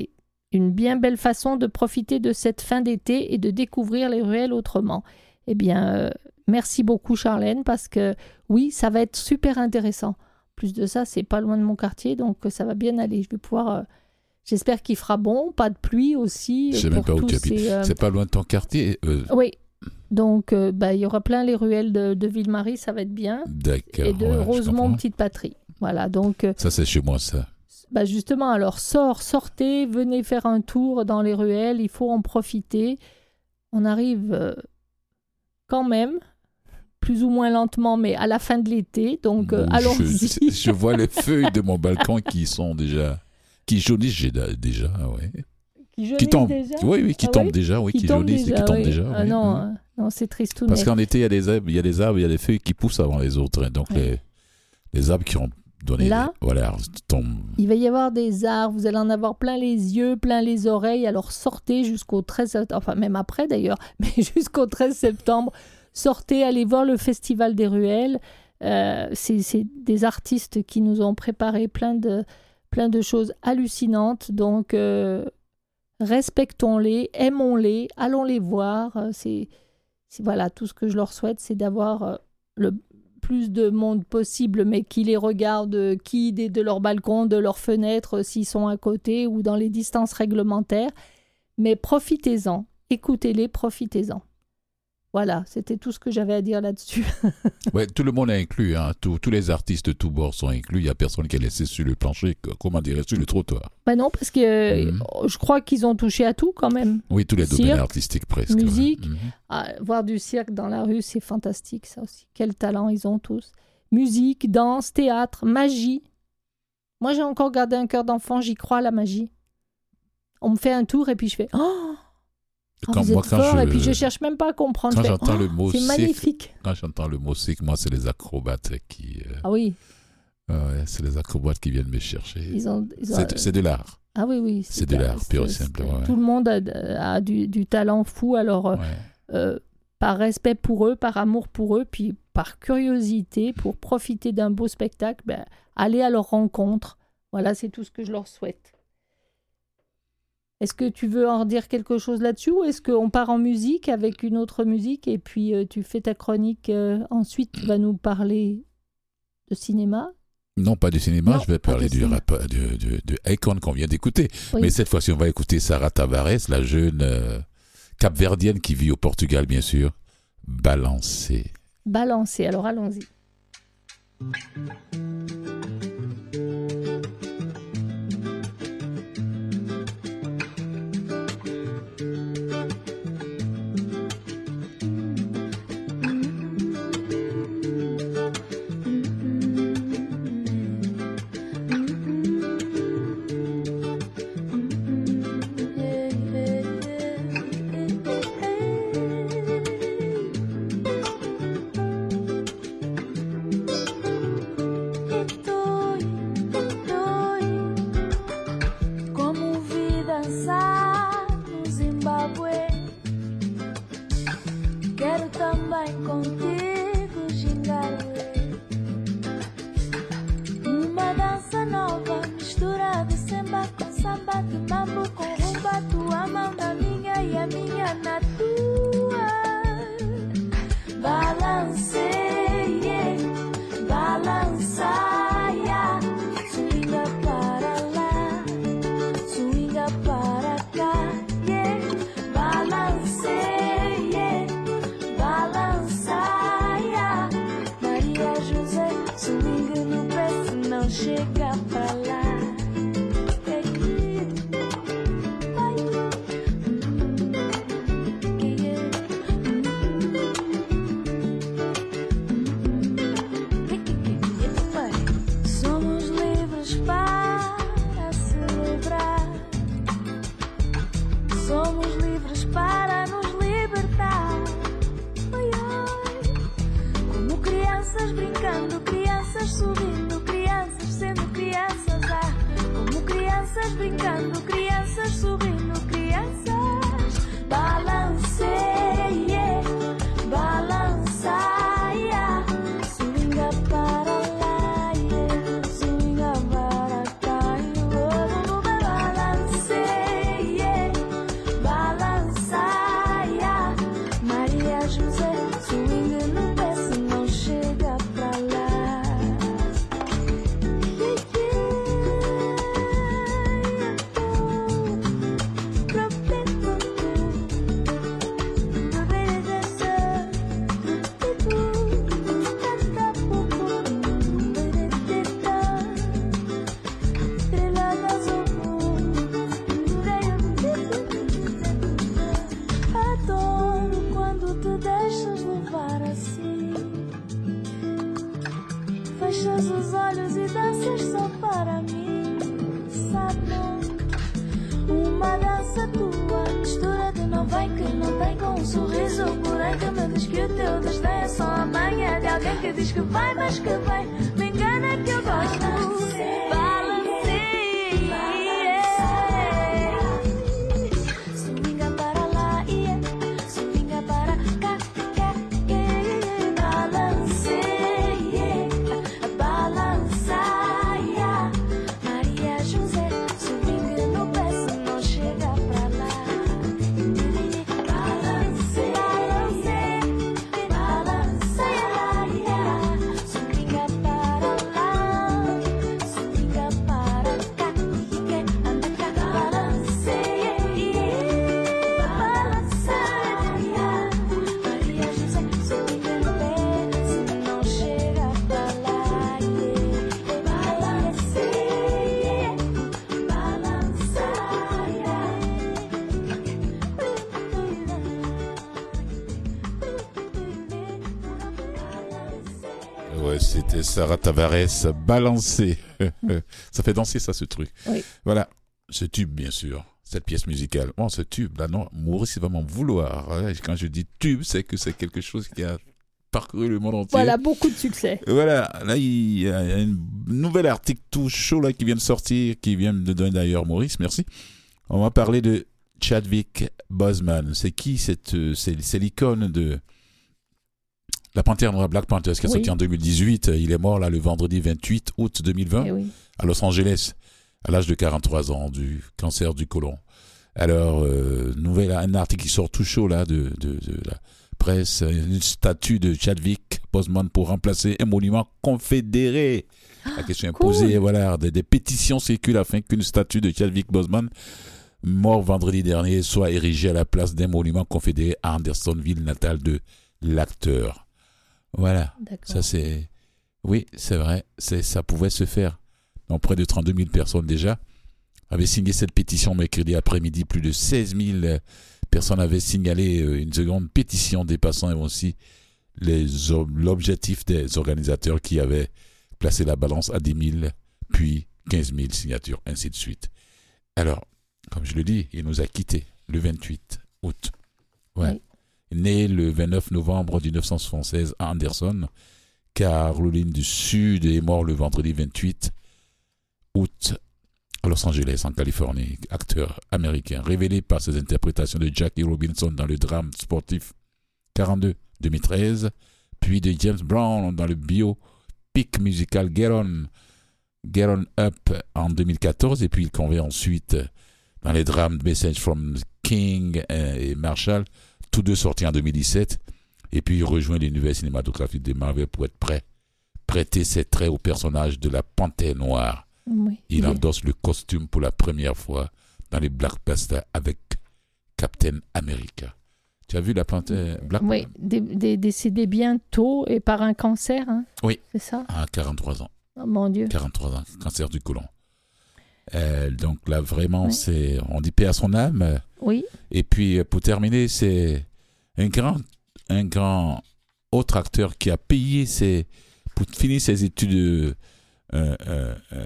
une bien belle façon de profiter de cette fin d'été et de découvrir les ruelles autrement. Eh bien, euh, merci beaucoup Charlène, parce que oui, ça va être super intéressant. Plus de ça, c'est pas loin de mon quartier, donc ça va bien aller. Je vais pouvoir... Euh, j'espère qu'il fera bon, pas de pluie aussi. Je sais même pas où tu habites. Ces, euh... C'est pas loin de ton quartier euh... Oui. Donc, euh, bah, il y aura plein les ruelles de, de Ville-Marie, ça va être bien. D'accord. Et de ouais, Rosemont, Petite Patrie. Voilà, donc... Euh, ça, c'est chez moi, ça. Bah justement, alors, sort, sortez, venez faire un tour dans les ruelles, il faut en profiter. On arrive euh, quand même, plus ou moins lentement, mais à la fin de l'été, donc euh, allons-y. Je, je vois les feuilles de mon balcon qui sont déjà... qui jaunissent déjà, ouais. Qui, qui tombent déjà oui, oui, qui ah tombent oui déjà, oui, qui, qui tombent jaunissent déjà, et qui tombent oui. déjà. Ah oui. non, mmh. non, c'est triste tout Parce net. qu'en été, il y a des arbres, il y a des arbres, il y a des feuilles qui poussent avant les autres, hein, donc oui. les, les arbres qui ont donné, là, voilà, tombent. Il va y avoir des arbres, vous allez en avoir plein les yeux, plein les oreilles, alors sortez jusqu'au treize septembre, enfin même après d'ailleurs, mais jusqu'au treize septembre, sortez, allez voir le Festival des Ruelles. Euh, c'est, c'est des artistes qui nous ont préparé plein de, plein de choses hallucinantes, donc euh, respectons-les, aimons-les, allons les voir. C'est, c'est, voilà, tout ce que je leur souhaite, c'est d'avoir euh, le plus de monde possible, mais qui les regarde, qui de, de leur balcon, de leurs fenêtres, s'ils sont à côté ou dans les distances réglementaires. Mais profitez-en, écoutez-les, profitez-en. Voilà, c'était tout ce que j'avais à dire là-dessus. Ouais, tout le monde est inclus, hein. Tous, tous les artistes de tous bords sont inclus. Il n'y a personne qui est laissé sur le plancher, comment dire, sur le trottoir. Ben non, parce que mmh. je crois qu'ils ont touché à tout quand même. Oui, tous les cirque, domaines artistiques presque. Musique, ouais. mmh. ah, voir du cirque dans la rue, c'est fantastique ça aussi. Quel talent ils ont tous. Musique, danse, théâtre, magie. Moi, j'ai encore gardé un cœur d'enfant, j'y crois à la magie. On me fait un tour et puis je fais « Oh !» Oh, quand vous moi, êtes quand fort, je, et puis je cherche même pas à comprendre. Quand fais, j'entends oh, le mot c'est cirque, magnifique. Quand j'entends le mot cirque, moi, c'est les acrobates qui... Euh, ah oui. Euh, ouais, c'est les acrobates qui viennent me chercher. Ils ont, ils ont, c'est, c'est de l'art. Ah oui, oui. C'est, c'est de l'art, pur et simple. Ouais. Tout le monde a, a du, du talent fou, alors ouais. euh, par respect pour eux, par amour pour eux, puis par curiosité, pour profiter d'un beau spectacle, ben, allez à leur rencontre. Voilà, c'est tout ce que je leur souhaite. Est-ce que tu veux en dire quelque chose là-dessus ou est-ce qu'on part en musique avec une autre musique et puis euh, tu fais ta chronique euh, ensuite tu vas nous parler de cinéma? Non, pas du cinéma, non, je vais parler du rap, de, de, de Akon qu'on vient d'écouter. Oui. Mais cette fois-ci, on va écouter Sarah Tavares, la jeune euh, capverdienne qui vit au Portugal, bien sûr. Balancer. Balancer, alors allons-y. que o teu desdém é só a manha de alguém que diz que vai, mas que vem. Me engana que eu gosto. C'était Sarah Tavares, Balancé. Ça fait danser, ça, ce truc. Oui. Voilà, ce tube, bien sûr, cette pièce musicale. Bon, ce tube, là, non, Maurice, il va m'en vouloir. Quand je dis tube, c'est que c'est quelque chose qui a parcouru le monde entier. Voilà, beaucoup de succès. Voilà, là, il y a un nouvel article tout chaud là, qui vient de sortir, qui vient de donner d'ailleurs Maurice, merci. On va parler de Chadwick Boseman. C'est qui cette, c'est, c'est l'icône de La Panthère Noire, Black Panthers, qui est oui. sorti en deux mille dix-huit. Il est mort là le vendredi vingt-huit août deux mille vingt oui. à Los Angeles, à l'âge de quarante-trois ans, du cancer du côlon. Alors, euh, nouvelle, un article qui sort tout chaud là de, de, de la presse, une statue de Chadwick Boseman pour remplacer un monument confédéré. La question est posée, cool. Voilà, des, des pétitions circulent afin qu'une statue de Chadwick Boseman, mort vendredi dernier, soit érigée à la place d'un monument confédéré à Andersonville, natale de l'acteur. Voilà, D'accord. Ça c'est... Oui, c'est vrai, c'est, ça pouvait se faire. Donc près de trente-deux mille personnes déjà avaient signé cette pétition mercredi après-midi. Plus de seize mille personnes avaient signalé une seconde pétition dépassant aussi les, l'objectif des organisateurs qui avaient placé la balance à dix mille, puis quinze mille signatures, ainsi de suite. Alors, comme je le dis, il nous a quittés le vingt-huit août. Ouais. Oui. Né le vingt-neuf novembre dix-neuf cent soixante-seize à Anderson, Caroline du Sud, est mort le vendredi vingt-huit août à Los Angeles, en Californie. Acteur américain, révélé par ses interprétations de Jackie Robinson dans le drame sportif quarante-deux deux mille treize, puis de James Brown dans le biopic musical Get On, Get On Up en deux mille quatorze, et puis il convient ensuite dans les drames Message from King et Marshall, tous deux sortis en deux mille dix-sept, et puis il rejoint l'univers cinématographique de Marvel pour être prêt, prêter ses traits au personnage de la Panthère Noire. Oui, il oui. endosse le costume pour la première fois dans les blockbusters avec Captain America. Tu as vu la Panthère Black Oui, dé- dé- décédé bientôt et par un cancer, hein. Oui, c'est ça. À quarante-trois ans. Oh mon Dieu. quarante-trois ans, cancer du côlon. Euh, donc là, vraiment, oui. c'est, on dit paix à son âme. Oui. Et puis, pour terminer, c'est un grand, un grand autre acteur qui a payé ses, pour finir ses études euh, euh, euh,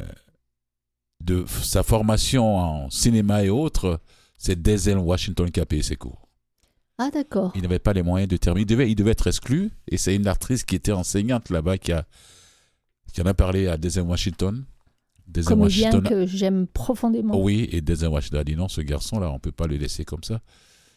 de sa formation en cinéma et autres, c'est Denzel Washington qui a payé ses cours. Ah, d'accord. Il n'avait pas les moyens de terminer. Il devait, il devait être exclu. Et c'est une actrice qui était enseignante là-bas qui, a, qui en a parlé à Denzel Washington. Denzel Comédien Washington, que j'aime profondément. Oui, et Denzel Washington a dit non, ce garçon-là, on ne peut pas le laisser comme ça.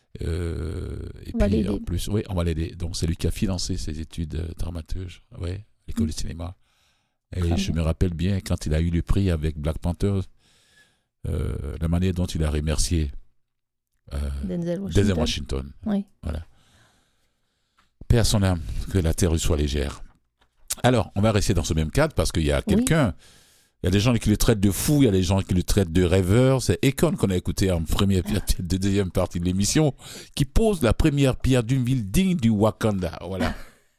Euh, et on puis, va l'aider. En plus, oui, on va l'aider. Donc, c'est lui qui a financé ses études euh, dramaturges, ouais, l'école mmh. de cinéma. Et Très je bien. me rappelle bien, quand il a eu le prix avec Black Panther, euh, la manière dont il a remercié euh, Denzel Washington. Denzel Washington. Oui. Voilà. Paix à son âme, que la terre soit légère. Alors, on va rester dans ce même cadre parce qu'il y a quelqu'un... Oui. Il y a des gens qui le traitent de fou, il y a des gens qui le traitent de rêveur. C'est Akon qu'on a écouté en première, de deuxième partie de l'émission, qui pose la première pierre d'une ville digne du Wakanda. Voilà.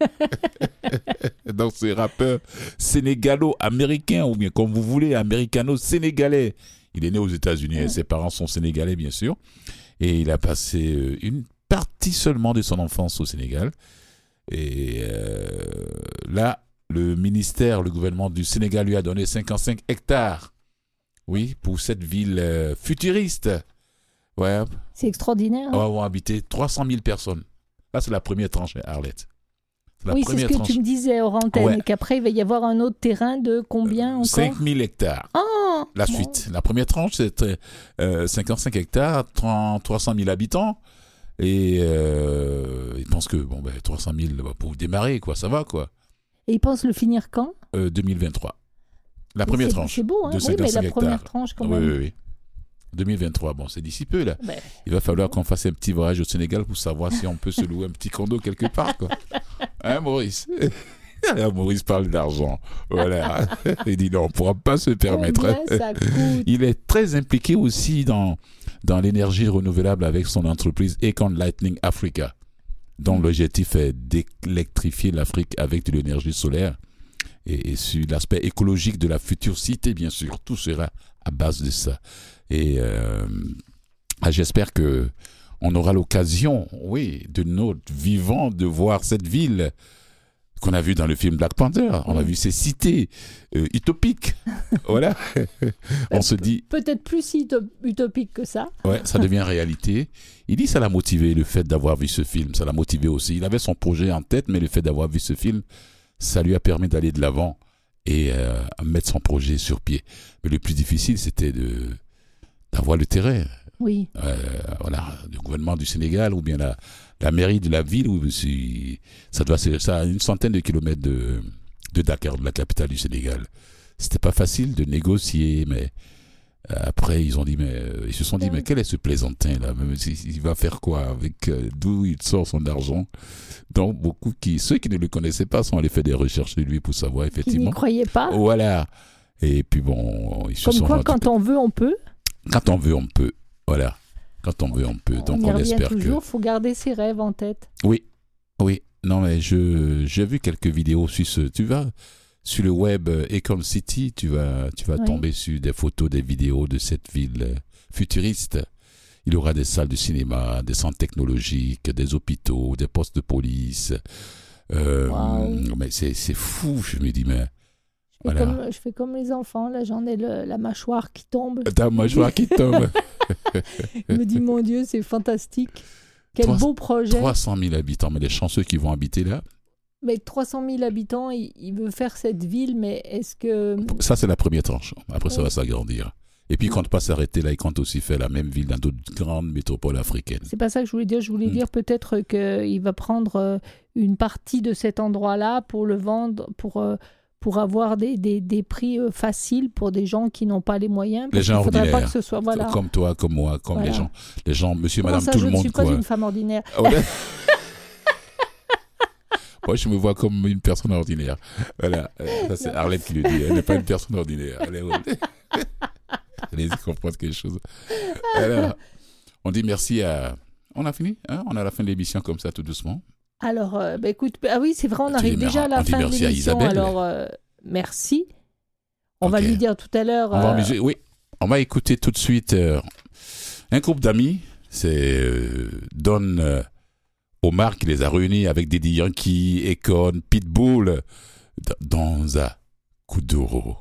Donc, ce rappeur sénégalo-américain, ou bien comme vous voulez, américano-sénégalais. Il est né aux États-Unis, et ses parents sont sénégalais, bien sûr. Et il a passé une partie seulement de son enfance au Sénégal. Et euh, là, le ministère, le gouvernement du Sénégal lui a donné cinquante-cinq hectares, oui, pour cette ville euh, futuriste. Ouais. C'est extraordinaire. Hein? Où vont habiter trois cent mille personnes. Là, c'est la première tranche, Arlette. C'est la oui, c'est ce que tranche. Tu me disais hors antenne, ouais. qu'après, il va y avoir un autre terrain de combien encore ? cinq mille hectares. Oh, la bon. suite. La première tranche, c'est euh, cinquante-cinq hectares, trois cent mille habitants. Et euh, ils pensent que bon, ben, trois cent mille pour démarrer, quoi, ça va, quoi. Et ils pensent le finir quand ? euh, deux mille vingt-trois. La mais première c'est, tranche. C'est beau, hein ? Oui, mais la hectares. Première tranche, quand même. Oui, oui, oui. deux mille vingt-trois, bon, c'est d'ici peu, là. Ben, il va falloir qu'on fasse un petit voyage au Sénégal pour savoir si on peut se louer un petit condo quelque part, quoi. Hein, Maurice ? Maurice parle d'argent. Voilà. Il dit non, on ne pourra pas se permettre. Ça coûte. Il est très impliqué aussi dans, dans l'énergie renouvelable avec son entreprise Econ Lightning Africa, dont mmh. l'objectif est d'électrifier l'Afrique avec de l'énergie solaire. Et, et sur l'aspect écologique de la future cité, bien sûr, tout sera à base de ça. Et euh, ah, j'espère que on aura l'occasion, oui, de notre vivant, de voir cette ville qu'on a vue dans le film Black Panther. On a vu ces cités euh, utopiques. Voilà. On se dit... Peut-être plus si utopique que ça. Ouais, ça devient réalité. Il dit que ça l'a motivé, le fait d'avoir vu ce film. Ça l'a motivé aussi. Il avait son projet en tête, mais le fait d'avoir vu ce film, ça lui a permis d'aller de l'avant et euh, mettre son projet sur pied. Mais le plus difficile, c'était de, d'avoir le terrain. Oui. Euh, voilà, le gouvernement du Sénégal ou bien la, la mairie de la ville, où ça doit ça a une centaine de kilomètres de, de Dakar, de la capitale du Sénégal. C'était pas facile de négocier, mais euh, après ils ont dit, mais euh, ils se sont dit, oui. mais quel est ce plaisantin là ? Il va faire quoi avec euh, d'où il sort son argent ? Donc beaucoup qui, ceux qui ne le connaissaient pas, sont allés faire des recherches de lui pour savoir effectivement. Ils n'y croyaient pas. Voilà. Et puis bon, ils se Comme sont quoi, quand on veut, on peut. Quand on veut, on peut. Voilà. Quand on veut, on peut. Donc, on, on espère toujours, que... toujours, il faut garder ses rêves en tête. Oui, oui. Non, mais je, j'ai vu quelques vidéos sur ce... Tu vas sur le web Econ City, tu vas, tu vas oui. tomber sur des photos, des vidéos de cette ville futuriste. Il y aura des salles de cinéma, des centres technologiques, des hôpitaux, des postes de police. Euh, wow. Mais c'est, c'est fou, je me dis, mais... Je fais, voilà. comme, je fais comme les enfants, là j'en ai le, la mâchoire qui tombe. Ta mâchoire qui tombe. Je me dis, mon Dieu, c'est fantastique. Quel trois, beau projet. trois cent mille habitants, mais les chanceux qui vont habiter là. Mais trois cent mille habitants, il, il veut faire cette ville, mais est-ce que... Ça, c'est la première tranche. Après, oui. ça va s'agrandir. Et puis, il ne compte pas s'arrêter là, il compte aussi faire la même ville dans d'autres grandes métropoles africaines. C'est pas ça que je voulais dire. Je voulais mmh. dire peut-être qu'il va prendre une partie de cet endroit-là pour le vendre, pour... Euh, pour avoir des, des, des prix euh, faciles pour des gens qui n'ont pas les moyens. Les gens ordinaires, pas que ce soit, voilà. comme toi, comme moi, comme voilà. les gens, les gens, monsieur, Comment madame, ça, tout le monde. Je ne suis pas quoi. une femme ordinaire. Ouais. Moi, je me vois comme une personne ordinaire. Voilà, ça c'est Arlette qui le dit. Elle n'est pas une personne ordinaire. Elle est... Allez-y comprendre quelque chose. Alors, on dit merci à... On a fini hein on a la fin de l'émission comme ça, tout doucement. Alors, euh, bah, écoute, ah oui, c'est vrai, on arrive déjà à la fin de l'émission. Alors, euh, merci. On okay. va lui dire tout à l'heure. On euh... va, oui, on va écouter tout de suite euh, un groupe d'amis. C'est euh, Don euh, Omar qui les a réunis avec Daddy Yankee, Econ, Pitbull, dans un Kuduro.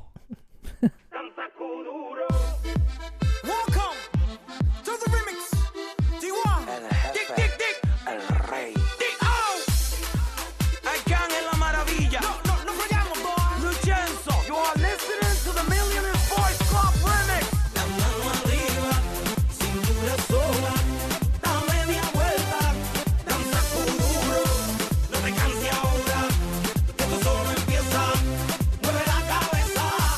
Mueve la cabeza.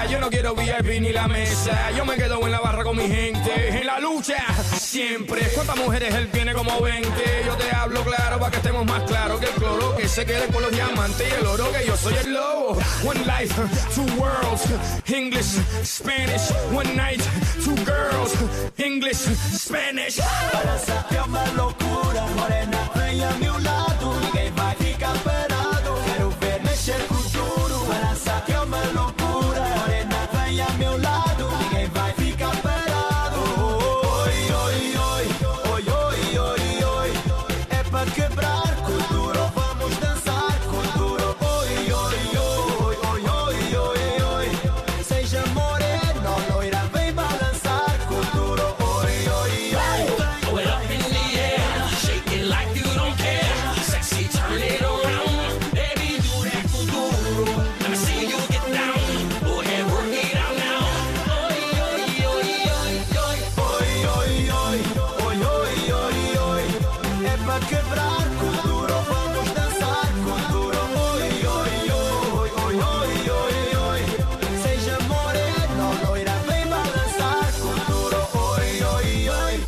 Yo no quiero V I P ni la mesa. Yo me quedo en la barra con mi gente. En la lucha, siempre. ¿Cuántas mujeres él tiene? Como veinte. Yo te hablo claro para que estemos más claros. Que el cloro que se quede con los diamantes y el oro. Que yo soy el lobo. One life, two worlds. English, Spanish. One night, two girls. English, Spanish. Balança é uma loucura. Morena, vem a meu lado. Ninguém vai ficar parado. Quero ver mexer com duro. Balança é uma loucura. Morena, vem a meu lado. Ninguém vai ficar parado. Oi, oi, oi. Oi, oi, oi, oi. É pra quebrar com duro. Vamos dançar com duro. Oi, oi, oi. Oi, oi, oi, oi. Seja morena ou loira, vem balançar com duro. Oi, oi, oi. Throw it up in the air. Shake it like you don't care. Sexy, turn it around. Baby, do that futuro. Let me see you get down. Go ahead, work it out now. Oi, oi, oi, oi, oi. Oi, oi, oi, oi, oi, oi, oi. É pra quebrar com duro, vamos dançar com duro. Oi, oi, oi, oi, oi, oi, oi. Seja morena ou loira, vem balançar com duro. Oi, oi, oi.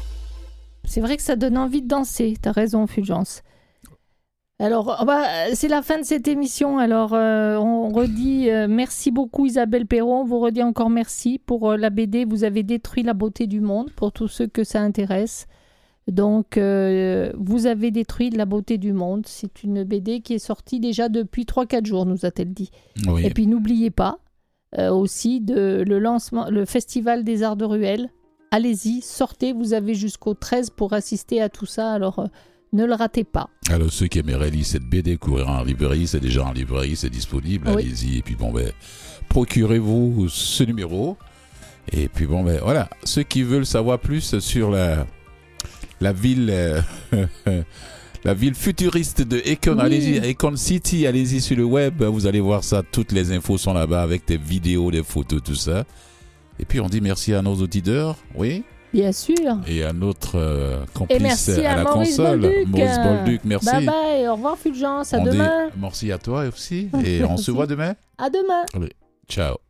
C'est vrai que ça donne envie de danser. T'as raison, Fulgence. Alors, on va- c'est la fin de cette émission. Alors, euh, on redit euh, merci beaucoup Isabelle Perrault. On vous redit encore merci pour euh, la B D. Vous avez détruit la beauté du monde pour tous ceux que ça intéresse. Donc, euh, vous avez détruit la beauté du monde. C'est une B D qui est sortie déjà depuis trois quatre jours, nous a-t-elle dit. Oui. Et puis, n'oubliez pas euh, aussi de, le lancement, le Festival des Arts de Ruelle. Allez-y, sortez. Vous avez jusqu'au treize pour assister à tout ça. Alors, euh, ne le ratez pas. Alors, ceux qui aimeraient lire cette B D, courir en librairie, c'est déjà en librairie, c'est disponible, Oui. allez-y. Et puis, bon, ben, procurez-vous ce numéro. Et puis, bon, ben, voilà. Ceux qui veulent savoir plus sur la, la ville, euh, la ville futuriste de Econ, Oui. allez-y, Econ City, allez-y sur le web, vous allez voir ça. Toutes les infos sont là-bas avec des vidéos, des photos, tout ça. Et puis, on dit merci à nos auditeurs, oui. Bien sûr. Et à notre euh, complice Et merci à, à, la Maurice console, Bolduc. Maurice Bolduc, merci. Bye bye. Au revoir Fulgence. À On dit demain. merci à toi aussi. Et on se voit demain. À demain. Allez, ciao.